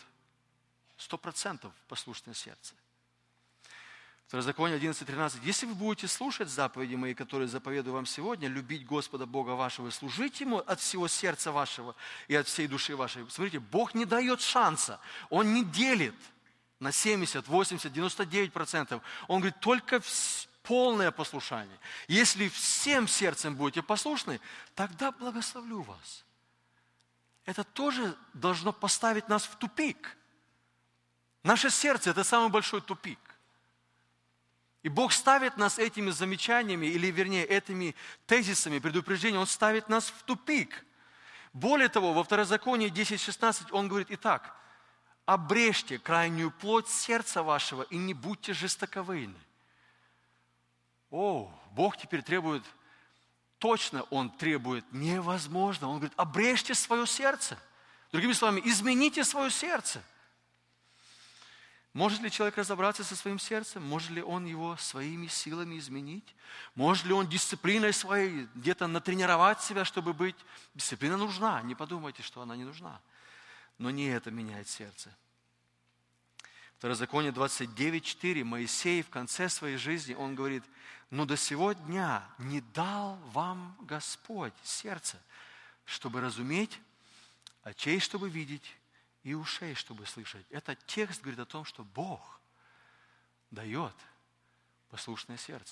100% послушное сердце. Второзаконие 11:13. «Если вы будете слушать заповеди мои, которые заповедую вам сегодня, любить Господа Бога вашего и служить Ему от всего сердца вашего и от всей души вашей». Смотрите, Бог не дает шанса. Он не делит на 70, 80, 99%. Он говорит, только полное послушание. Если всем сердцем будете послушны, тогда благословлю вас. Это тоже должно поставить нас в тупик. Наше сердце – это самый большой тупик. И Бог ставит нас этими замечаниями, или вернее, этими тезисами, предупреждениями, Он ставит нас в тупик. Более того, во Второзаконии 10:16 Он говорит, итак, обрежьте крайнюю плоть сердца вашего и не будьте жестоковыйны. Бог теперь требует, точно Он требует невозможно. Он говорит, обрежьте свое сердце. Другими словами, измените свое сердце. Может ли человек разобраться со своим сердцем? Может ли он его своими силами изменить? Может ли он дисциплиной своей где-то натренировать себя, чтобы быть? Дисциплина нужна, не подумайте, что она не нужна. Но не это меняет сердце. Второзаконие 29:4. Моисей в конце своей жизни, он говорит, но до сего дня не дал вам Господь сердце, чтобы разуметь, очей, чтобы видеть, и ушей, чтобы слышать. Этот текст говорит о том, что Бог дает послушное сердце.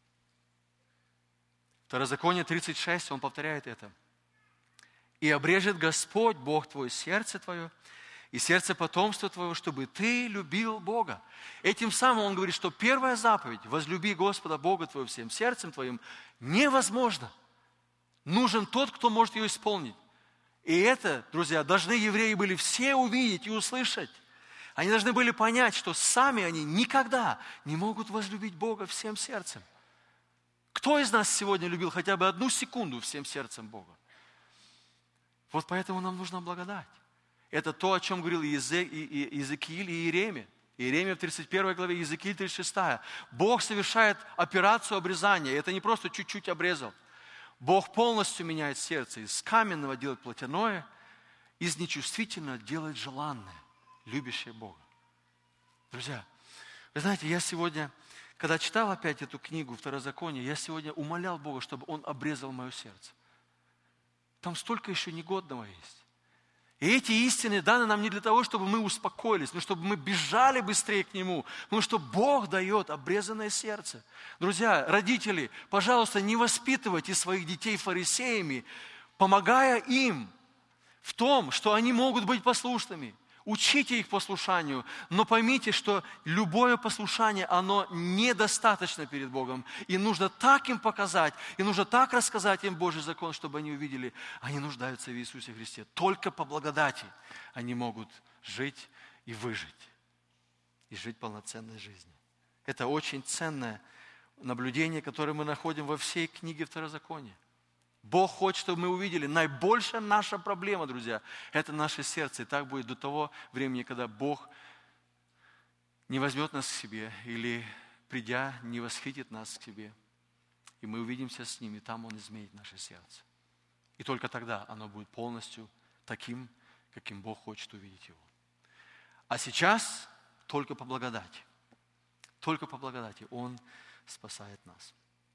Второзаконие 36, он повторяет это. «И обрежет Господь, Бог твой, сердце твое, и сердце потомства твоего, чтобы ты любил Бога». Этим самым он говорит, что первая заповедь, возлюби Господа Бога твоего всем сердцем твоим, невозможно. Нужен тот, кто может ее исполнить. И это, друзья, должны евреи были все увидеть и услышать. Они должны были понять, что сами они никогда не могут возлюбить Бога всем сердцем. Кто из нас сегодня любил хотя бы 1 секунду всем сердцем Бога? Вот поэтому нам нужна благодать. Это то, о чем говорил Иезекииль и Иеремия. Иеремия в 31 главе, Иезекииль 36. Бог совершает операцию обрезания. Это не просто чуть-чуть обрезал. Бог полностью меняет сердце. Из каменного делает плотяное, из нечувствительного делает желанное, любящее Бога. Друзья, вы знаете, я сегодня, когда читал опять эту книгу Второзаконие, я сегодня умолял Бога, чтобы Он обрезал мое сердце. Там столько еще негодного есть. И эти истины даны нам не для того, чтобы мы успокоились, но чтобы мы бежали быстрее к Нему, потому что Бог дает обрезанное сердце. Друзья, родители, пожалуйста, не воспитывайте своих детей фарисеями, помогая им в том, что они могут быть послушными. Учите их послушанию, но поймите, что любое послушание, оно недостаточно перед Богом. И нужно так им показать, и нужно так рассказать им Божий закон, чтобы они увидели, они нуждаются в Иисусе Христе. Только по благодати они могут жить и выжить, и жить полноценной жизнью. Это очень ценное наблюдение, которое мы находим во всей книге Второзакония. Бог хочет, чтобы мы увидели. Наибольшая наша проблема, друзья, это наше сердце. И так будет до того времени, когда Бог не возьмет нас к себе или придя, не восхитит нас к себе. И мы увидимся с ним, и там Он изменит наше сердце. И только тогда оно будет полностью таким, каким Бог хочет увидеть его. А сейчас только по благодати. Только по благодати Он спасает нас.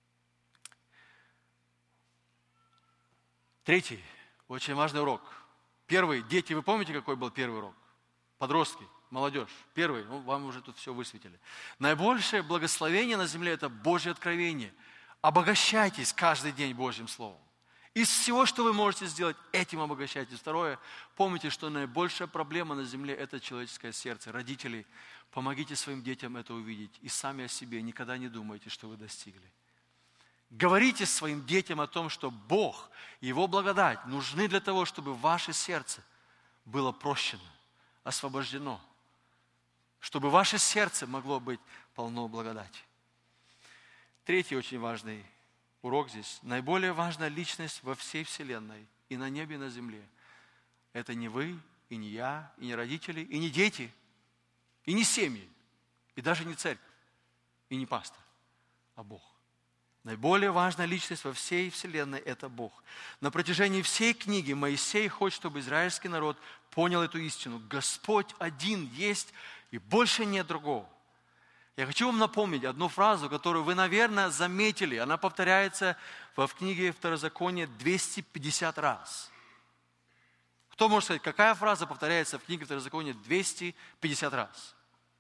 Третий, очень важный урок. Первый, дети, вы помните, какой был первый урок? Подростки, молодежь. Первый, вам уже тут все высветили. Наибольшее благословение на земле – это Божье откровение. Обогащайтесь каждый день Божьим Словом. Из всего, что вы можете сделать, этим обогащайтесь. Второе, помните, что наибольшая проблема на земле – это человеческое сердце. Родители, помогите своим детям это увидеть. И сами о себе никогда не думайте, что вы достигли. Говорите своим детям о том, что Бог и Его благодать нужны для того, чтобы ваше сердце было прощено, освобождено. Чтобы ваше сердце могло быть полно благодати. Третий очень важный урок здесь. Наиболее важная личность во всей вселенной, и на небе, и на земле. Это не вы, и не я, и не родители, и не дети, и не семьи, и даже не церковь, и не пастор, а Бог. Наиболее важная личность во всей вселенной – это Бог. На протяжении всей книги Моисей хочет, чтобы израильский народ понял эту истину. Господь один есть, и больше нет другого. Я хочу вам напомнить одну фразу, которую вы, наверное, заметили. Она повторяется в книге Второзакония 250 раз. Кто может сказать, какая фраза повторяется в книге Второзакония 250 раз?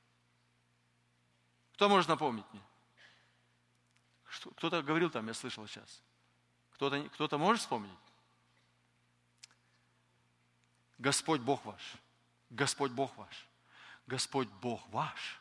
Кто может напомнить мне? Кто-то говорил там, я слышал сейчас. Кто-то может вспомнить? Господь Бог ваш. Господь Бог ваш. Господь Бог ваш.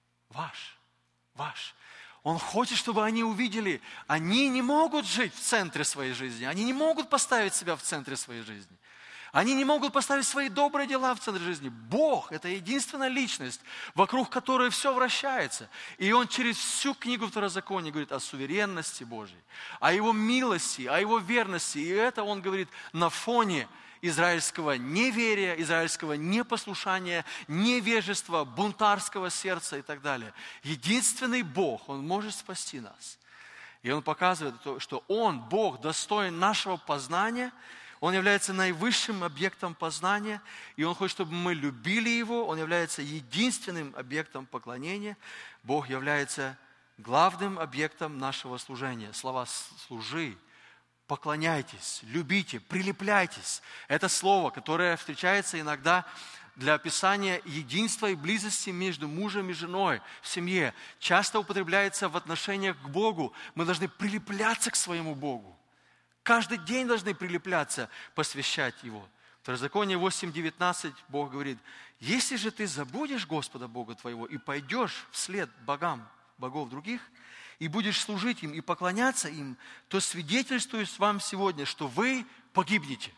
Ваш. Он хочет, чтобы они увидели, они не могут жить в центре своей жизни, они не могут поставить себя в центре своей жизни. Они не могут поставить свои добрые дела в центре жизни. Бог – это единственная личность, вокруг которой все вращается. И Он через всю книгу Второзакония говорит о суверенности Божьей, о Его милости, о Его верности. И это Он говорит на фоне израильского неверия, израильского непослушания, невежества, бунтарского сердца и так далее. Единственный Бог, Он может спасти нас. И Он показывает, что Он, Бог, достоин нашего познания, Он является наивысшим объектом познания, и Он хочет, чтобы мы любили Его, Он является единственным объектом поклонения, Бог является главным объектом нашего служения. Слова «служи», поклоняйтесь, любите, прилепляйтесь. Это слово, которое встречается иногда для описания единства и близости между мужем и женой в семье. Часто употребляется в отношениях к Богу. Мы должны прилепляться к своему Богу. Каждый день должны прилепляться, посвящать Его. В Второзаконие 8:19 Бог говорит: «Если же ты забудешь Господа Бога твоего и пойдешь вслед богов других, и будешь служить им и поклоняться им, то свидетельствую вам сегодня, что вы погибнете».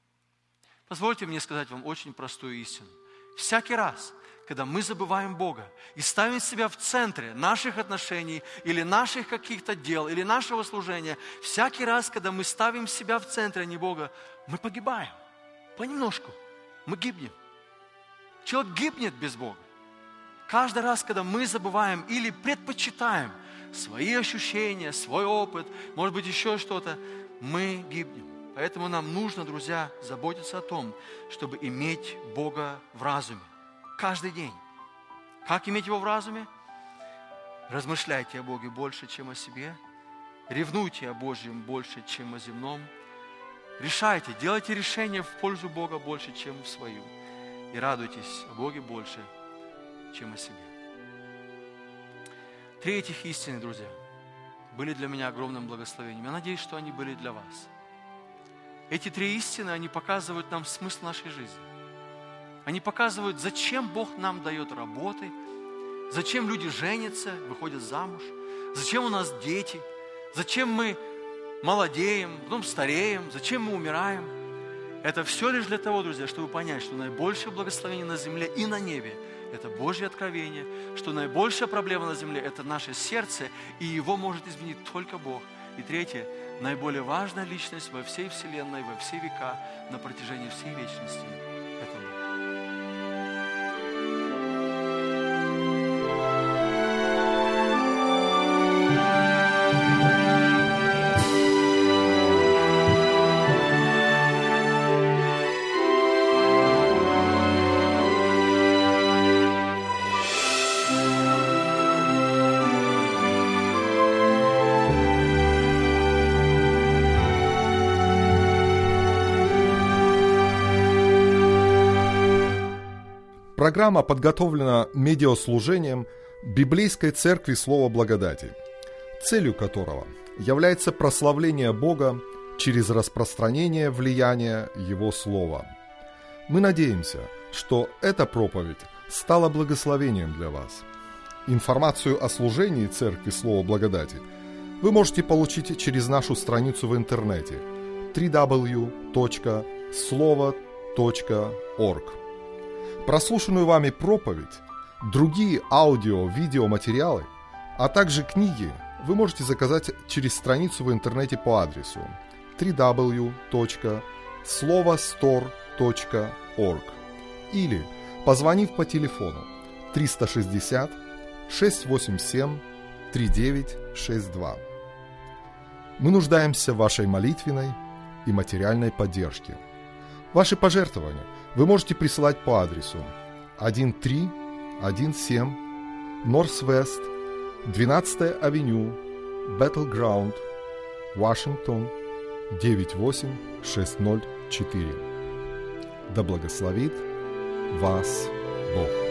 Позвольте мне сказать вам очень простую истину. Всякий раз, когда мы забываем Бога и ставим себя в центре наших отношений или наших каких-то дел, или нашего служения, всякий раз, когда мы ставим себя в центре, а не Бога, мы погибаем. Понемножку. Мы гибнем. Человек гибнет без Бога. Каждый раз, когда мы забываем или предпочитаем свои ощущения, свой опыт, может быть, еще что-то, мы гибнем. Поэтому нам нужно, друзья, заботиться о том, чтобы иметь Бога в разуме. Каждый день. Как иметь Его в разуме? Размышляйте о Боге больше, чем о себе. Ревнуйте о Божьем больше, чем о земном. Решайте, делайте решения в пользу Бога больше, чем в свою. И радуйтесь о Боге больше, чем о себе. Три этих истины, друзья, были для меня огромным благословением. Я надеюсь, что они были для вас. Эти три истины, они показывают нам смысл нашей жизни. Они показывают, зачем Бог нам дает работы, зачем люди женятся, выходят замуж, зачем у нас дети, зачем мы молодеем, потом стареем, зачем мы умираем. Это все лишь для того, друзья, чтобы понять, что наибольшее благословение на земле и на небе – это Божье откровение, что наибольшая проблема на земле – это наше сердце, и его может изменить только Бог. И третье – наиболее важная личность во всей вселенной, во все века, на протяжении всей вечности – это Бог. Программа подготовлена медиаслужением Библейской Церкви Слова Благодати, целью которого является прославление Бога через распространение влияния Его Слова. Мы надеемся, что эта проповедь стала благословением для вас. Информацию о служении Церкви Слова Благодати вы можете получить через нашу страницу в интернете www.slovo.org. Прослушанную вами проповедь, другие аудио-видеоматериалы, а также книги вы можете заказать через страницу в интернете по адресу www.slovostore.org или позвонив по телефону 360 687 3962. Мы нуждаемся в вашей молитвенной и материальной поддержке. Ваши пожертвования вы можете присылать по адресу 1317 Northwest 12-я авеню, Battleground, Вашингтон, 98604. Да благословит вас Бог.